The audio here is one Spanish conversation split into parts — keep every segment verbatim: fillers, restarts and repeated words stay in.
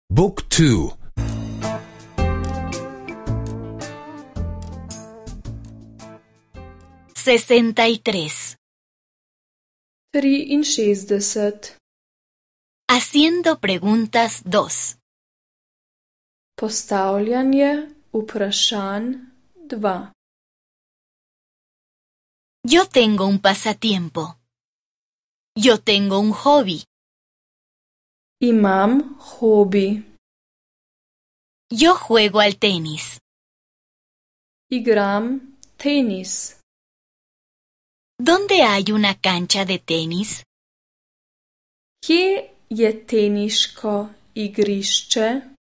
Book two. Sesenta y tres. Triinšestdeset. Haciendo preguntas dos. Postavljanje vprašanj dva. Yo tengo un pasatiempo. Yo tengo un hobby. Imam hobi. Yo juego al tenis. Igram tenis. ¿Dónde hay una cancha de tenis? Kje je teniško igrišče?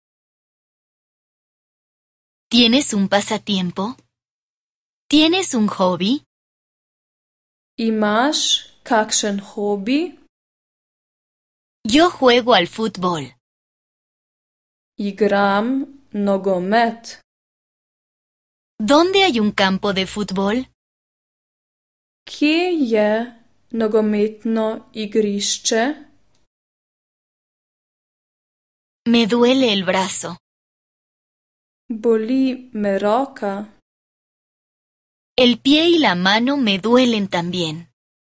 ¿Tienes un pasatiempo? ¿Tienes un hobby? Imaš kakšen hobi? Yo juego al fútbol. Igram nogomet. ¿Dónde hay un campo de fútbol? Kje je nogometno igrišče? Me duele el brazo. Boli me roka. El pie y la mano me duelen también.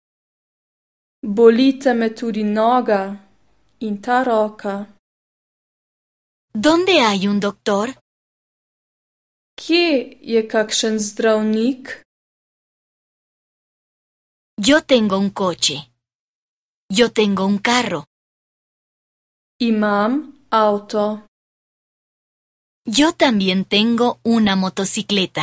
Bolita me tudi noga in ta roka. ¿Dónde hay un doctor? Kje je kakšen zdravnik? Yo tengo un coche. Yo tengo un carro. Imam avto. Yo también tengo una motocicleta.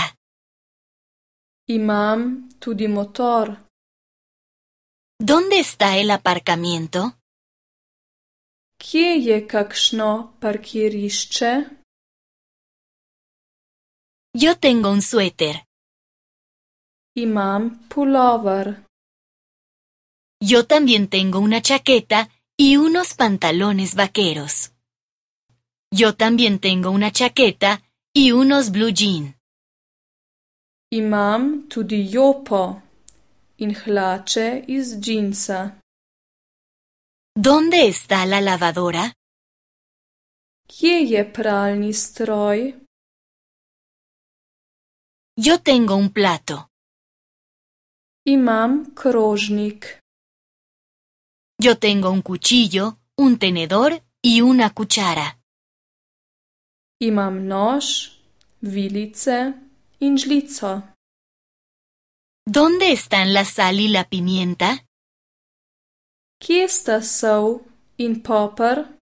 Imam tudi motor. ¿Dónde está el aparcamiento? Kje je kakšno parkirišče? Yo tengo un suéter. Imam pulover. Yo también tengo una chaqueta y unos pantalones vaqueros. Yo también tengo una chaqueta y unos blue jeans. Imam tudi jopo in hlače iz džinsa. ¿Dónde está la lavadora? Kje je pralni stroj? Yo tengo un plato. Imam krožnik. Yo tengo un cuchillo, un tenedor y una cuchara. Imam nož, vilice in žlico. ¿Dónde están la sal y la pimienta? Kje sta sol in poper?